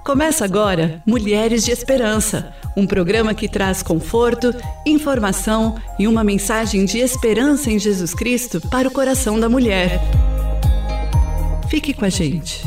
Começa agora Mulheres de Esperança, um programa que traz conforto, informação e uma mensagem de esperança em Jesus Cristo para o coração da mulher. Fique com a gente.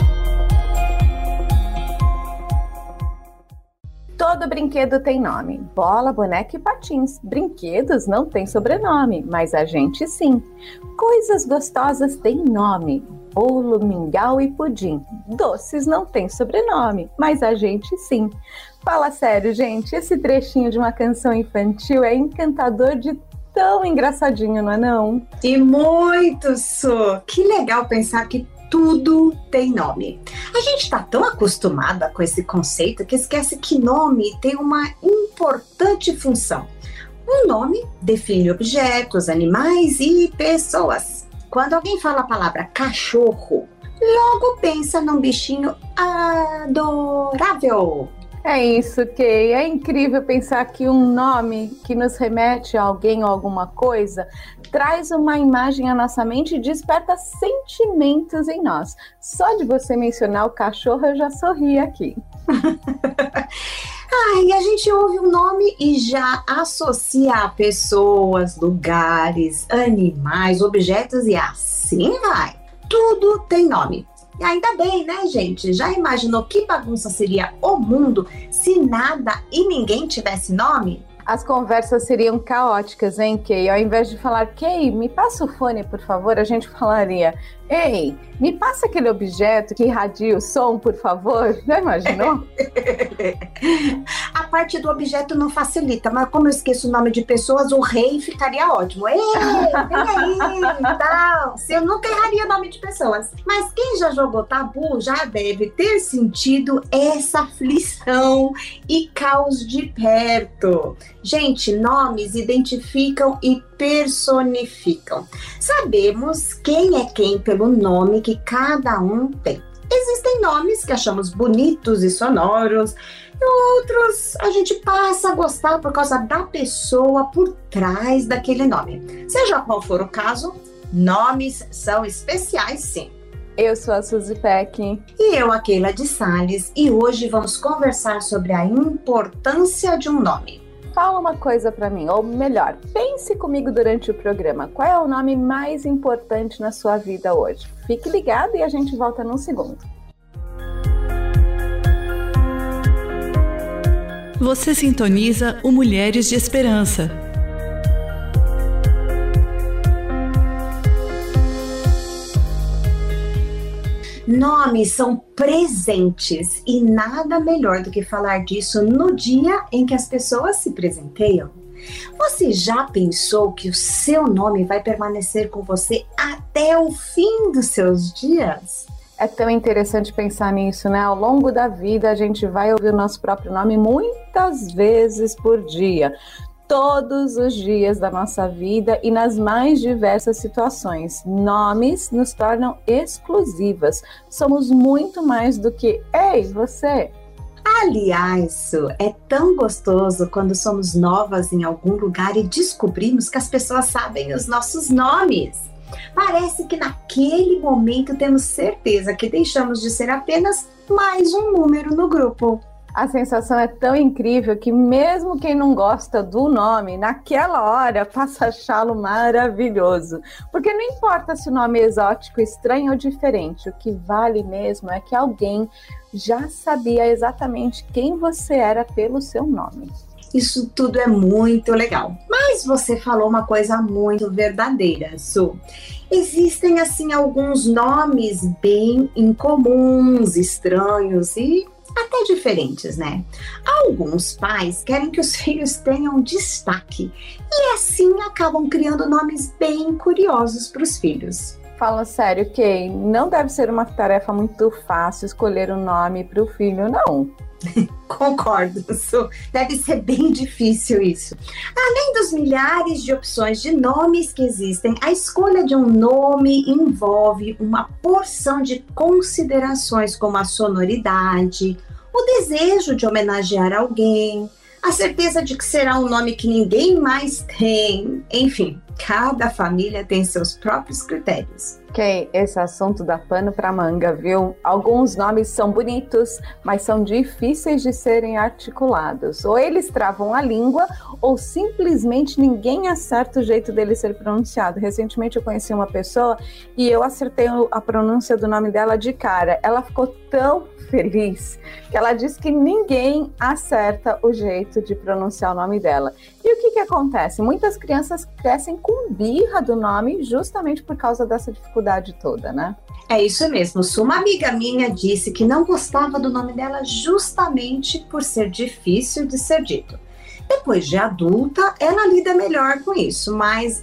Todo brinquedo tem nome. Bola, boneca e patins. Brinquedos não têm sobrenome, mas a gente sim. Coisas gostosas têm nome. Bolo, mingau e pudim. Doces não têm sobrenome, mas a gente sim. Fala sério, gente, esse trechinho de uma canção infantil é encantador de tão engraçadinho, não é não? E muito, Su! Que legal pensar que tudo tem nome. A gente está tão acostumada com esse conceito que esquece que nome tem uma importante função. Um nome define objetos, animais e pessoas. Quando alguém fala a palavra cachorro, logo pensa num bichinho adorável. É isso, Kay. É incrível pensar que um nome que nos remete a alguém ou alguma coisa traz uma imagem à nossa mente e desperta sentimentos em nós. Só de você mencionar o cachorro, eu já sorri aqui. E a gente ouve um nome e já associa a pessoas, lugares, animais, objetos e assim vai. Tudo tem nome. E ainda bem, né, gente? Já imaginou que bagunça seria o mundo se nada e ninguém tivesse nome? As conversas seriam caóticas, hein, Kay? Ao invés de falar, Kay, me passa o fone, por favor, a gente falaria, ei, me passa aquele objeto que irradia o som, por favor. Já imaginou? A parte do objeto não facilita, mas como eu esqueço o nome de pessoas, o rei ficaria ótimo. Ei, vem aí, tal. Eu nunca erraria o nome de pessoas. Mas quem já jogou tabu já deve ter sentido essa aflição e caos de perto. Gente, nomes identificam e personificam. Sabemos quem é quem pelo nome que cada um tem. Existem nomes que achamos bonitos e sonoros, e outros a gente passa a gostar por causa da pessoa por trás daquele nome. Seja qual for o caso, nomes são especiais, sim. Eu sou a Suzy Peck. E eu, a Keila de Sales, e hoje vamos conversar sobre a importância de um nome. Fala uma coisa pra mim, ou melhor, pense comigo durante o programa. Qual é o nome mais importante na sua vida hoje? Fique ligado e a gente volta num segundo. Você sintoniza o Mulheres de Esperança. Nomes são presentes e nada melhor do que falar disso no dia em que as pessoas se presenteiam. Você já pensou que o seu nome vai permanecer com você até o fim dos seus dias? É tão interessante pensar nisso, né? Ao longo da vida a gente vai ouvir o nosso próprio nome muitas vezes por dia. Todos os dias da nossa vida e nas mais diversas situações. Nomes nos tornam exclusivas. Somos muito mais do que, ei, você. Aliás, é tão gostoso quando somos novas em algum lugar e descobrimos que as pessoas sabem os nossos nomes. Parece que naquele momento temos certeza que deixamos de ser apenas mais um número no grupo. A sensação é tão incrível que mesmo quem não gosta do nome, naquela hora passa a achá-lo maravilhoso. Porque não importa se o nome é exótico, estranho ou diferente, o que vale mesmo é que alguém já sabia exatamente quem você era pelo seu nome. Isso tudo é muito legal. Mas você falou uma coisa muito verdadeira, Su. Existem, assim, alguns nomes bem incomuns, estranhos e até diferentes, né? Alguns pais querem que os filhos tenham destaque e assim acabam criando nomes bem curiosos para os filhos. Fala sério, Kay, não deve ser uma tarefa muito fácil escolher um nome para o filho, não. Concordo, Su. Deve ser bem difícil isso. Além dos milhares de opções de nomes que existem, a escolha de um nome envolve uma porção de considerações como a sonoridade, o desejo de homenagear alguém, a certeza de que será um nome que ninguém mais tem. Enfim, cada família tem seus próprios critérios. Kay, esse assunto dá pano pra manga, viu? Alguns nomes são bonitos, mas são difíceis de serem articulados. Ou eles travam a língua, ou simplesmente ninguém acerta o jeito dele ser pronunciado. Recentemente eu conheci uma pessoa e eu acertei a pronúncia do nome dela de cara. Ela ficou tão feliz que ela disse que ninguém acerta o jeito de pronunciar o nome dela. E o que acontece? Muitas crianças crescem com birra do nome justamente por causa dessa dificuldade toda, né? É isso mesmo, Su. Uma amiga minha disse que não gostava do nome dela justamente por ser difícil de ser dito. Depois de adulta, ela lida melhor com isso, mas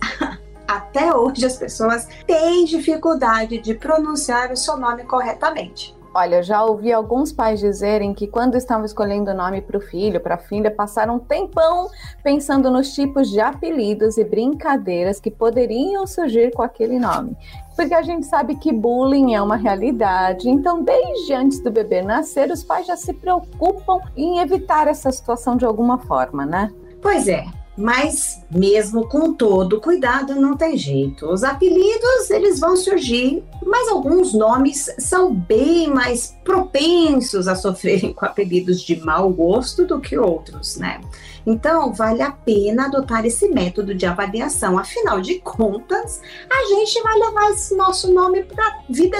até hoje as pessoas têm dificuldade de pronunciar o seu nome corretamente. Olha, eu já ouvi alguns pais dizerem que quando estavam escolhendo o nome para o filho, para a filha, passaram um tempão pensando nos tipos de apelidos e brincadeiras que poderiam surgir com aquele nome. Porque a gente sabe que bullying é uma realidade, então desde antes do bebê nascer, os pais já se preocupam em evitar essa situação de alguma forma, né? Pois é. Mas mesmo com todo cuidado não tem jeito. Os apelidos eles vão surgir, mas alguns nomes são bem mais propensos a sofrerem com apelidos de mau gosto do que outros, né? Então vale a pena adotar esse método de avaliação. Afinal de contas, a gente vai levar esse nosso nome para a vida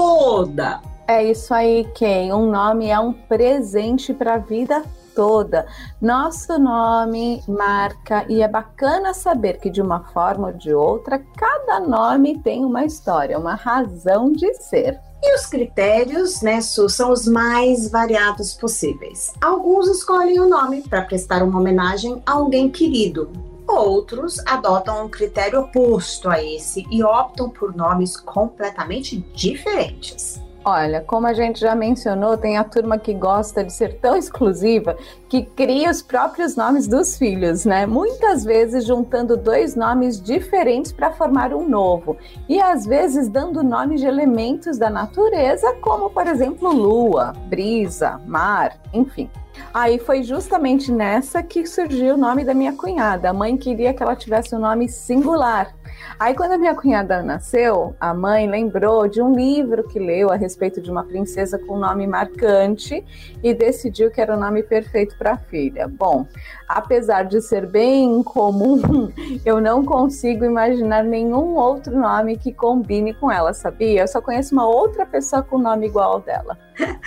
toda. É isso aí, Kay. Um nome é um presente para a vida toda. Nosso nome marca e é bacana saber que de uma forma ou de outra, cada nome tem uma história, uma razão de ser. E os critérios, né, Su, são os mais variados possíveis. Alguns escolhem o nome para prestar uma homenagem a alguém querido. Outros adotam um critério oposto a esse e optam por nomes completamente diferentes. Olha, como a gente já mencionou, tem a turma que gosta de ser tão exclusiva que cria os próprios nomes dos filhos, né? Muitas vezes juntando dois nomes diferentes para formar um novo. E às vezes dando nomes de elementos da natureza, como por exemplo lua, brisa, mar, enfim. Aí foi justamente nessa que surgiu o nome da minha cunhada. A mãe queria que ela tivesse um nome singular. Aí quando a minha cunhada nasceu, a mãe lembrou de um livro que leu a respeito de uma princesa com um nome marcante e decidiu que era o nome perfeito para a filha. Bom, apesar de ser bem comum, eu não consigo imaginar nenhum outro nome que combine com ela, sabia? Eu só conheço uma outra pessoa com nome igual ao dela.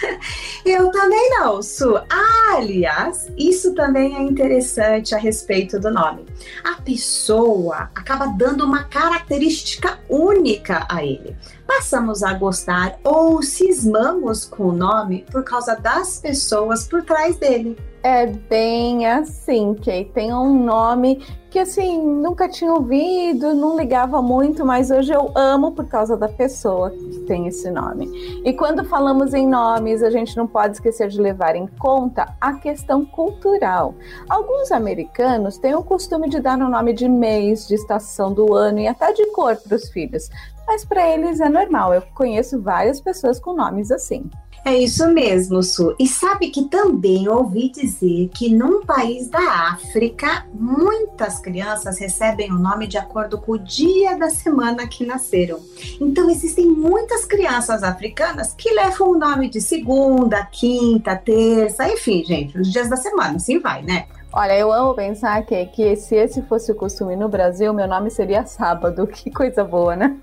Eu também não, Su. Aliás, isso também é interessante a respeito do nome. A pessoa acaba dando uma característica única a ele. Passamos a gostar ou cismamos com o nome por causa das pessoas por trás dele. É bem assim, Kay. Tem um nome que, assim, nunca tinha ouvido, não ligava muito, mas hoje eu amo por causa da pessoa que tem esse nome. E quando falamos em nomes, a gente não pode esquecer de levar em conta a questão cultural. Alguns americanos têm o costume de dar o nome de mês, de estação do ano e até de cor para os filhos. Mas para eles é normal, eu conheço várias pessoas com nomes assim. É isso mesmo, Su. E sabe que também ouvi dizer que num país da África, muitas crianças recebem o nome de acordo com o dia da semana que nasceram. Então existem muitas crianças africanas que levam o nome de segunda, quinta, terça, enfim, gente, os dias da semana, assim vai, né? Olha, eu amo pensar que se esse fosse o costume no Brasil, meu nome seria Sábado. Que coisa boa, né?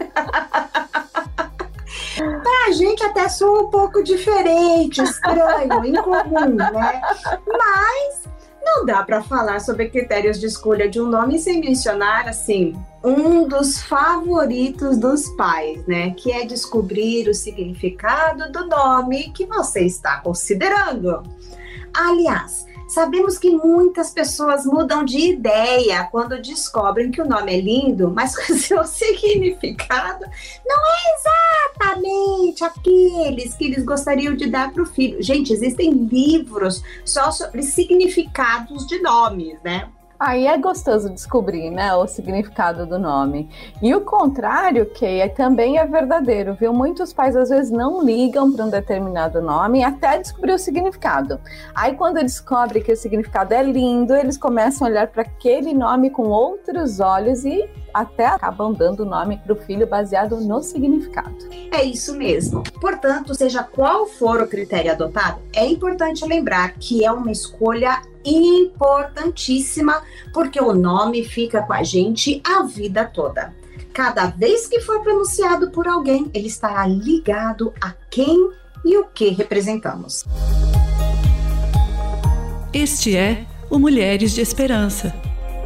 Pra gente até soa um pouco diferente, estranho, incomum, né? Mas não dá para falar sobre critérios de escolha de um nome sem mencionar, assim, um dos favoritos dos pais, né? Que é descobrir o significado do nome que você está considerando. Aliás, sabemos que muitas pessoas mudam de ideia quando descobrem que o nome é lindo, mas o seu significado não é exatamente aqueles que eles gostariam de dar para o filho. Gente, existem livros só sobre significados de nomes, né? Aí é gostoso descobrir, né, o significado do nome. E o contrário, que também é verdadeiro, viu? Muitos pais às vezes não ligam para um determinado nome até descobrir o significado. Aí quando descobre que o significado é lindo, eles começam a olhar para aquele nome com outros olhos e até acabam dando o nome para o filho baseado no significado. É isso mesmo. Portanto, seja qual for o critério adotado, é importante lembrar que é uma escolha importantíssima, porque o nome fica com a gente a vida toda. Cada vez que for pronunciado por alguém, ele estará ligado a quem e o que representamos. Este é o Mulheres de Esperança.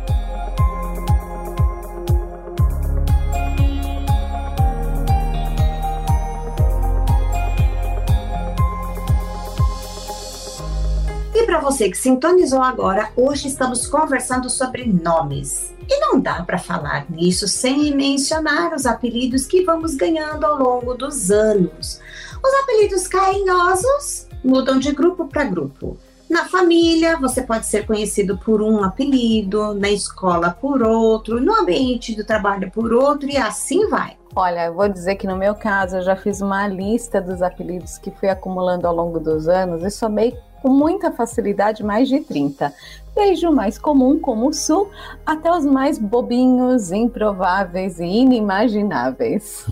Para você que sintonizou agora, hoje estamos conversando sobre nomes. E não dá para falar nisso sem mencionar os apelidos que vamos ganhando ao longo dos anos. Os apelidos carinhosos mudam de grupo para grupo. Na família, você pode ser conhecido por um apelido, na escola por outro, no ambiente do trabalho por outro e assim vai. Olha, eu vou dizer que no meu caso eu já fiz uma lista dos apelidos que fui acumulando ao longo dos anos e somei com muita facilidade mais de 30, desde o mais comum, como o Sul, até os mais bobinhos, improváveis e inimagináveis.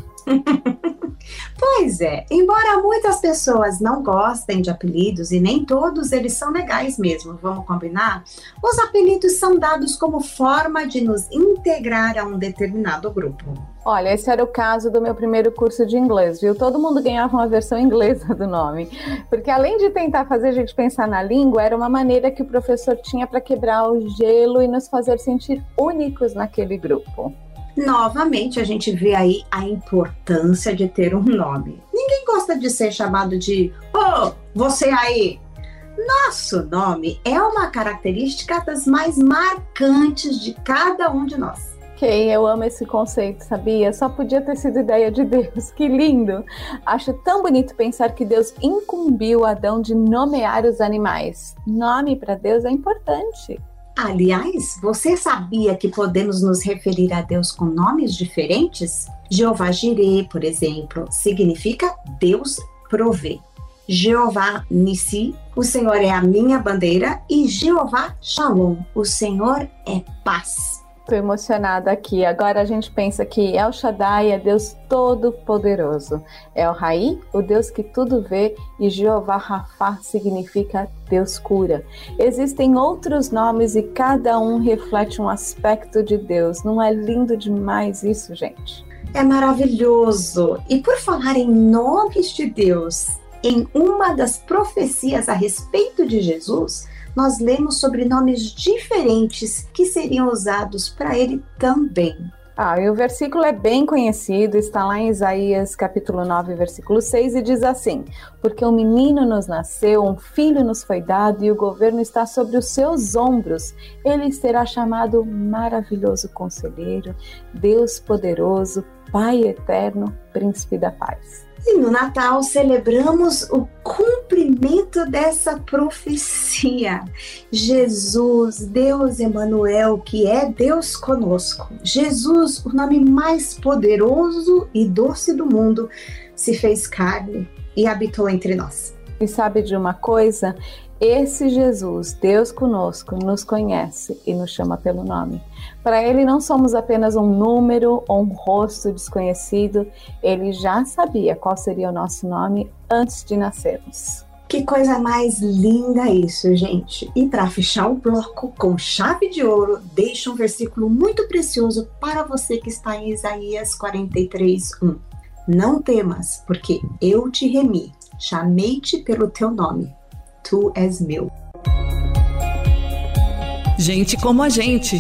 Pois é, embora muitas pessoas não gostem de apelidos e nem todos eles são legais mesmo, vamos combinar? Os apelidos são dados como forma de nos integrar a um determinado grupo. Olha, esse era o caso do meu primeiro curso de inglês, viu? Todo mundo ganhava uma versão inglesa do nome, porque além de tentar fazer a gente pensar na língua, era uma maneira que o professor tinha para quebrar o gelo e nos fazer sentir únicos naquele grupo. Novamente, a gente vê aí a importância de ter um nome. Ninguém gosta de ser chamado de "Ô, você aí!". Nosso nome é uma característica das mais marcantes de cada um de nós. Eu amo esse conceito, sabia? Só podia ter sido ideia de Deus, que lindo! Acho tão bonito pensar que Deus incumbiu Adão de nomear os animais. Nome para Deus é importante. Aliás, você sabia que podemos nos referir a Deus com nomes diferentes? Jeová Jireh, por exemplo, significa Deus provê. Jeová Nissi, o Senhor é a minha bandeira, e Jeová Shalom, o Senhor é paz. Estou emocionada aqui. Agora a gente pensa que El Shaddai é Deus Todo-Poderoso. El Rai, o Deus que tudo vê, e Jeová Rafá significa Deus cura. Existem outros nomes e cada um reflete um aspecto de Deus. Não é lindo demais isso, gente? É maravilhoso! E por falar em nomes de Deus, em uma das profecias a respeito de Jesus, nós lemos sobre nomes diferentes que seriam usados para ele também. E o versículo é bem conhecido, está lá em Isaías capítulo 9, versículo 6, e diz assim: porque um menino nos nasceu, um filho nos foi dado, e o governo está sobre os seus ombros. Ele será chamado Maravilhoso Conselheiro, Deus Poderoso, Pai Eterno, Príncipe da Paz. E no Natal celebramos o cumprimento dessa profecia. Jesus, Deus Emanuel, que é Deus conosco. Jesus, o nome mais poderoso e doce do mundo, se fez carne e habitou entre nós. E sabe de uma coisa? Esse Jesus, Deus conosco, nos conhece e nos chama pelo nome. Para Ele não somos apenas um número ou um rosto desconhecido. Ele já sabia qual seria o nosso nome antes de nascermos. Que coisa mais linda isso, gente! E para fechar o bloco com chave de ouro, deixo um versículo muito precioso para você que está em Isaías 43:1. Não temas, porque eu te remi, chamei-te pelo teu nome. Tu és meu. Gente como a gente.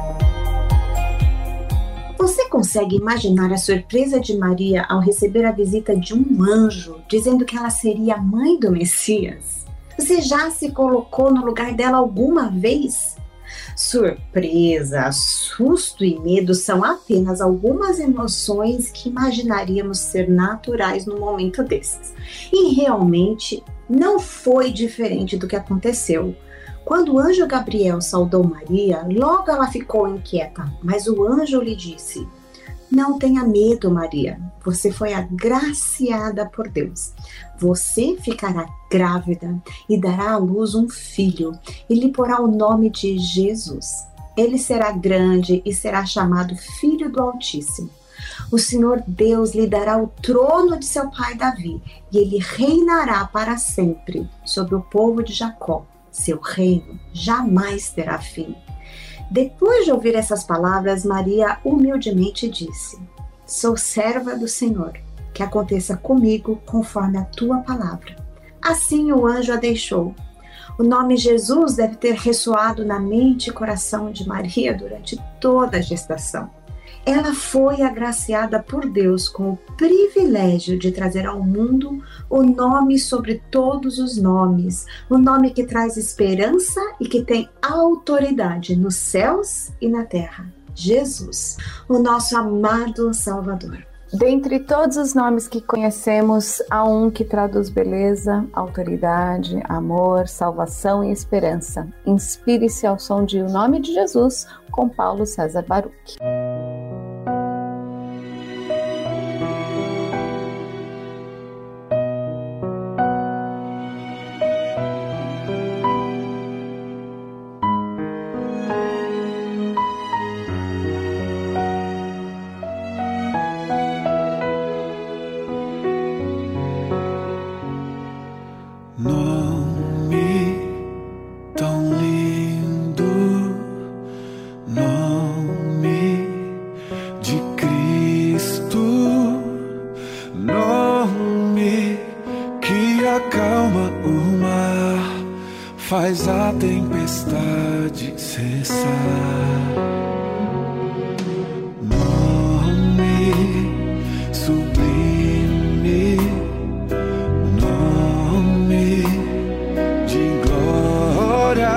Você consegue imaginar a surpresa de Maria ao receber a visita de um anjo, dizendo que ela seria a mãe do Messias? Você já se colocou no lugar dela alguma vez? Surpresa, susto e medo são apenas algumas emoções que imaginaríamos ser naturais no momento desses. E realmente não foi diferente do que aconteceu. Quando o anjo Gabriel saudou Maria, logo ela ficou inquieta, mas o anjo lhe disse: não tenha medo, Maria, você foi agraciada por Deus. Você ficará grávida e dará à luz um filho e lhe porá o nome de Jesus. Ele será grande e será chamado Filho do Altíssimo. O Senhor Deus lhe dará o trono de seu pai Davi e ele reinará para sempre sobre o povo de Jacó. Seu reino jamais terá fim. Depois de ouvir essas palavras, Maria humildemente disse: sou serva do Senhor, que aconteça comigo conforme a tua palavra. Assim o anjo a deixou. O nome Jesus deve ter ressoado na mente e coração de Maria durante toda a gestação. Ela foi agraciada por Deus com o privilégio de trazer ao mundo o nome sobre todos os nomes, o nome que traz esperança e que tem autoridade nos céus e na terra. Jesus, o nosso amado Salvador. Dentre todos os nomes que conhecemos, há um que traduz beleza, autoridade, amor, salvação e esperança. Inspire-se ao som de O Nome de Jesus, com Paulo César Baruch. Faz a tempestade cessar. Nome sublime, nome de glória,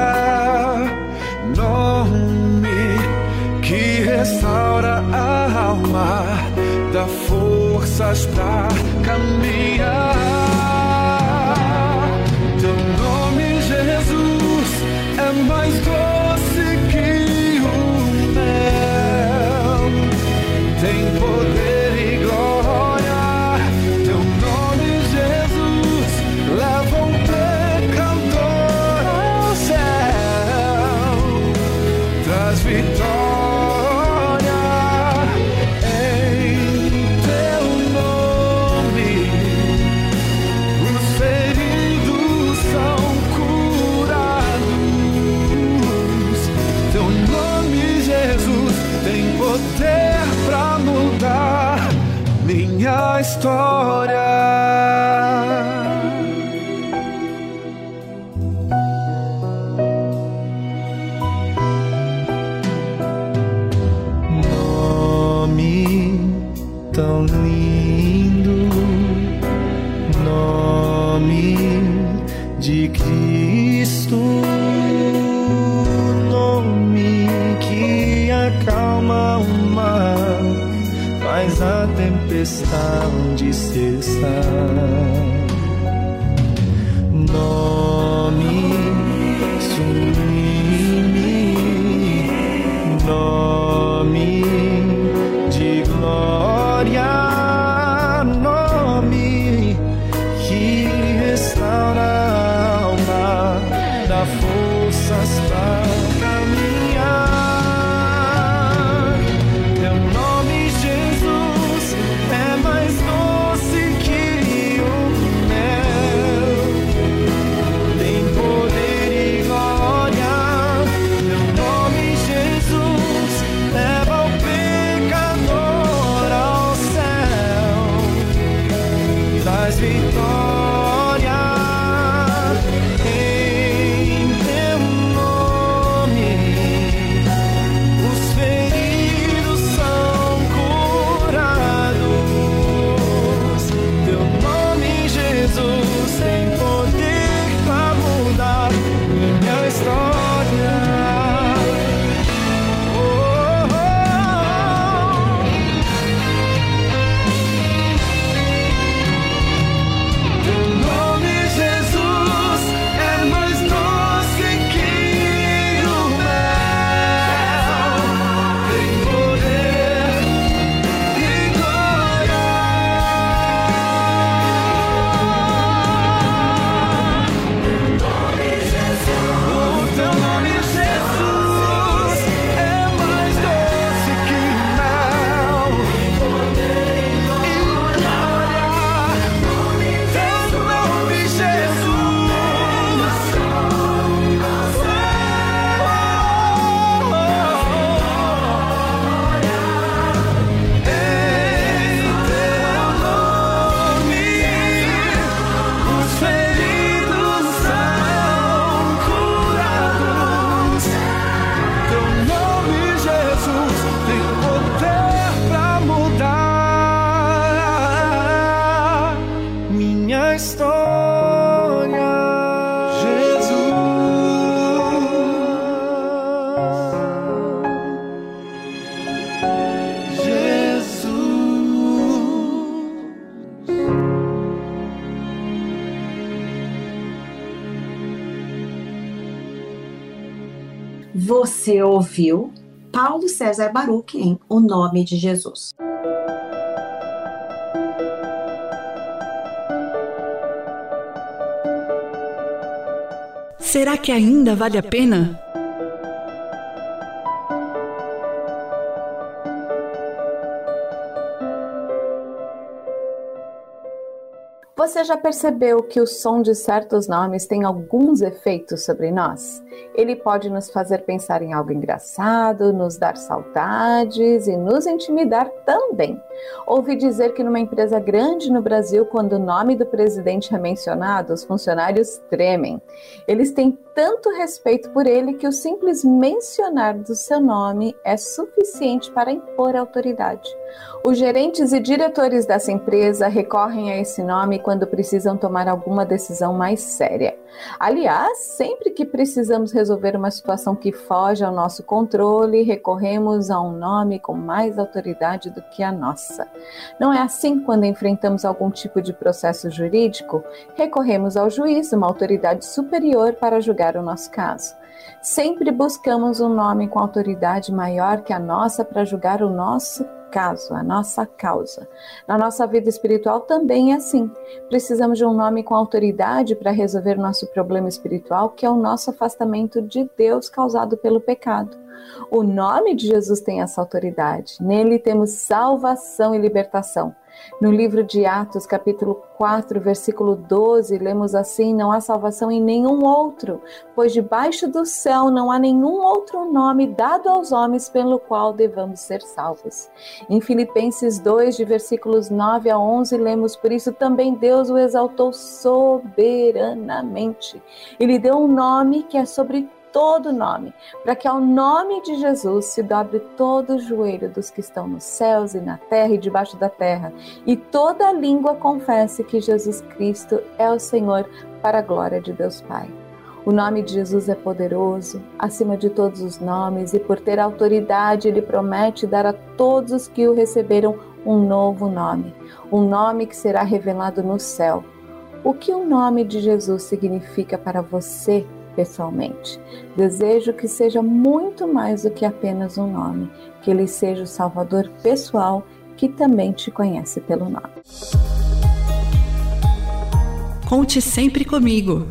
nome que restaura a alma, dá forças pra caminhar. É mais doce que o mel, tem poder e glória. Teu nome, Jesus, leva um pecador ao céu, traz vitória em teu nome. Os feridos são poder pra mudar minha história. Nome tão lindo, nome de Cristo, nome que acalma o mar, faz a tempestade cessar. Nome sublime, nome de glória, nome que restaura a alma, dá forças para caminhar. Poder Você ouviu Paulo César Baruch em O Nome de Jesus. Será que ainda vale a pena? Você já percebeu que o som de certos nomes tem alguns efeitos sobre nós? Ele pode nos fazer pensar em algo engraçado, nos dar saudades e nos intimidar também. Ouvi dizer que numa empresa grande no Brasil, quando o nome do presidente é mencionado, os funcionários tremem. Eles têm tanto respeito por ele que o simples mencionar do seu nome é suficiente para impor autoridade. Os gerentes e diretores dessa empresa recorrem a esse nome quando precisam tomar alguma decisão mais séria. Aliás, sempre que precisamos resolver uma situação que foge ao nosso controle, recorremos a um nome com mais autoridade do que a nossa. Não é assim quando enfrentamos algum tipo de processo jurídico? Recorremos ao juiz, uma autoridade superior, para julgar o nosso caso. Sempre buscamos um nome com autoridade maior que a nossa para julgar o nosso caso, a nossa causa. Na nossa vida espiritual também é assim. Precisamos de um nome com autoridade para resolver nosso problema espiritual, que é o nosso afastamento de Deus causado pelo pecado. O nome de Jesus tem essa autoridade. Nele temos salvação e libertação. No livro de Atos, capítulo 4, versículo 12, lemos assim: não há salvação em nenhum outro, pois debaixo do céu não há nenhum outro nome dado aos homens pelo qual devamos ser salvos. Em Filipenses 2, de versículos 9 a 11, lemos: por isso também Deus o exaltou soberanamente e lhe deu um nome que é sobre todo nome, para que ao nome de Jesus se dobre todo o joelho dos que estão nos céus e na terra e debaixo da terra, e toda língua confesse que Jesus Cristo é o Senhor, para a glória de Deus Pai. O nome de Jesus é poderoso, acima de todos os nomes, e por ter autoridade, Ele promete dar a todos os que o receberam um novo nome, um nome que será revelado no céu. O que o nome de Jesus significa para você pessoalmente? Desejo que seja muito mais do que apenas um nome, que Ele seja o Salvador pessoal que também te conhece pelo nome. Conte sempre comigo.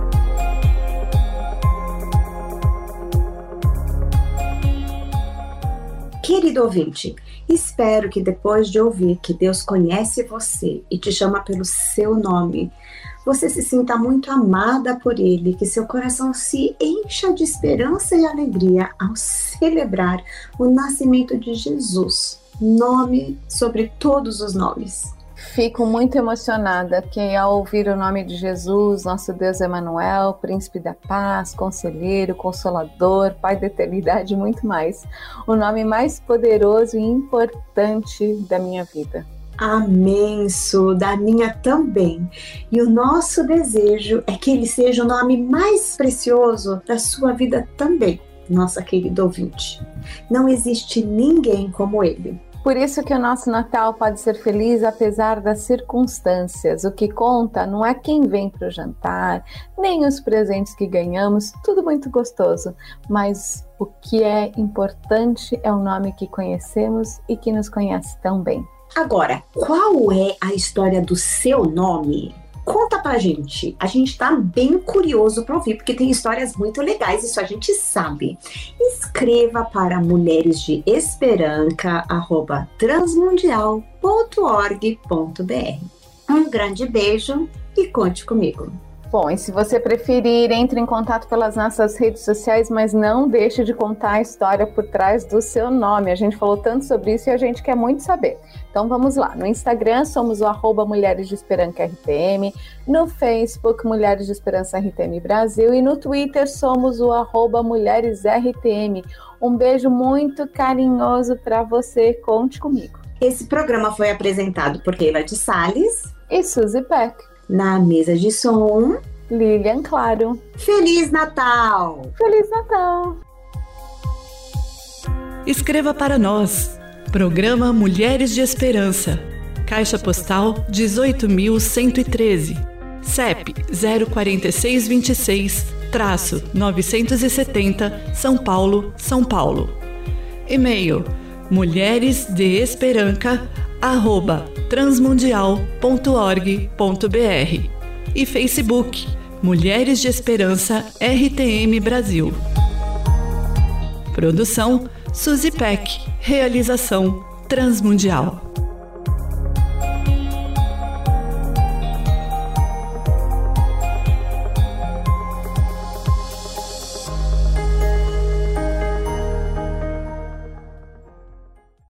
Querido ouvinte, espero que depois de ouvir que Deus conhece você e te chama pelo seu nome, você se sinta muito amada por Ele, que seu coração se encha de esperança e alegria ao celebrar o nascimento de Jesus, nome sobre todos os nomes. Fico muito emocionada que ao ouvir o nome de Jesus, nosso Deus Emanuel, Príncipe da Paz, Conselheiro, Consolador, Pai da Eternidade e muito mais, o nome mais poderoso e importante da minha vida. Amém, Su, da minha também. E o nosso desejo é que ele seja o nome mais precioso da sua vida também, nossa querida ouvinte. Não existe ninguém como ele. Por isso que o nosso Natal pode ser feliz apesar das circunstâncias. O que conta não é quem vem para o jantar, nem os presentes que ganhamos, tudo muito gostoso. Mas o que é importante é o nome que conhecemos e que nos conhece tão bem. Agora, qual é a história do seu nome? Conta pra gente. A gente tá bem curioso para ouvir, porque tem histórias muito legais, isso a gente sabe. Escreva para mulheresdeesperanca@transmundial.org.br. Um grande beijo e conte comigo. Bom, e se você preferir, entre em contato pelas nossas redes sociais, mas não deixe de contar a história por trás do seu nome. A gente falou tanto sobre isso e a gente quer muito saber. Então vamos lá. No Instagram somos o @Mulheres de Esperança RTM, no Facebook Mulheres de Esperança RTM Brasil e no Twitter somos o @MulheresRTM. Um beijo muito carinhoso para você. Conte comigo. Esse programa foi apresentado por Keila de Salles e Suzy Peck. Na mesa de som, Lilian Claro. Feliz Natal! Feliz Natal! Escreva para nós. Programa Mulheres de Esperança. Caixa Postal 18.113. CEP 04626 mulheresdeesperança_970 São Paulo, São Paulo. E-mail mulheresdeesperanca@transmundial.org.br e Facebook Mulheres de Esperança RTM Brasil. Produção Suzy Peck. Realização Transmundial.